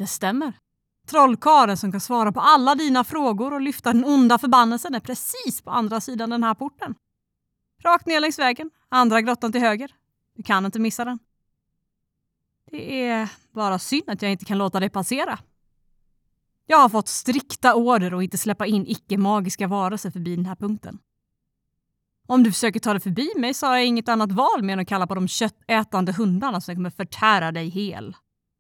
Det stämmer. Trollkarlen som kan svara på alla dina frågor och lyfta den onda förbannelsen är precis på andra sidan den här porten. Rakt ner längs vägen, andra grottan till höger. Du kan inte missa den. Det är bara synd att jag inte kan låta dig passera. Jag har fått strikta order att inte släppa in icke-magiska varelser förbi den här punkten. Om du försöker ta dig förbi mig så har jag inget annat val med att kalla på de köttätande hundarna som kommer förtära dig hel.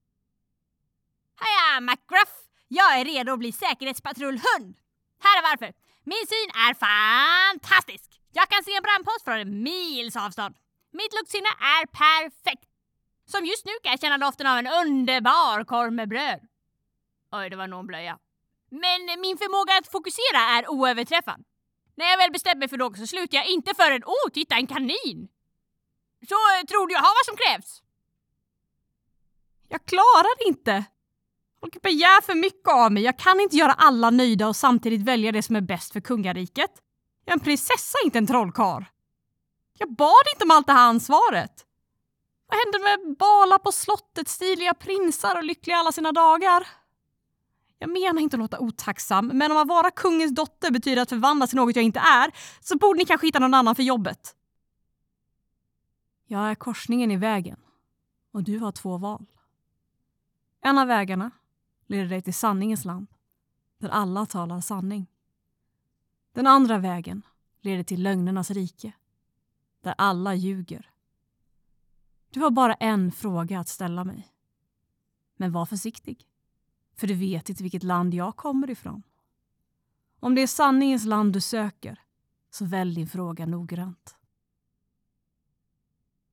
Haja, McGruff! Jag är redo att bli säkerhetspatrullhund. Här är varför. Min syn är fantastisk. Jag kan se en brandpost från en mils avstånd. Mitt luktsinne är perfekt. Som just nu kan jag känna doften av en underbar korv med bröd. Oj, det var någon blöja. Men min förmåga att fokusera är oöverträffad. När jag väl bestämmer för något så slutar jag inte förrän, titta en kanin. Så tror du jag har vad som krävs? Jag klarar inte. Folk begär för mycket av mig. Jag kan inte göra alla nöjda och samtidigt välja det som är bäst för kungariket. Jag är en prinsessa, inte en trollkarl. Jag bad inte om allt det här ansvaret. Vad hände med bala på slottet, stiliga prinsar och lyckliga alla sina dagar? Jag menar inte att låta otacksam, men om att vara kungens dotter betyder att förvandlas till något jag inte är, så borde ni kanske hitta någon annan för jobbet. Jag är korsningen i vägen och du har 2 val. En av vägarna leder dig till sanningens land, där alla talar sanning. Den andra vägen leder till lögnernas rike, där alla ljuger. Du har bara en fråga att ställa mig. Men var försiktig, för du vet inte vilket land jag kommer ifrån. Om det är sanningens land du söker, så välj din fråga noggrant.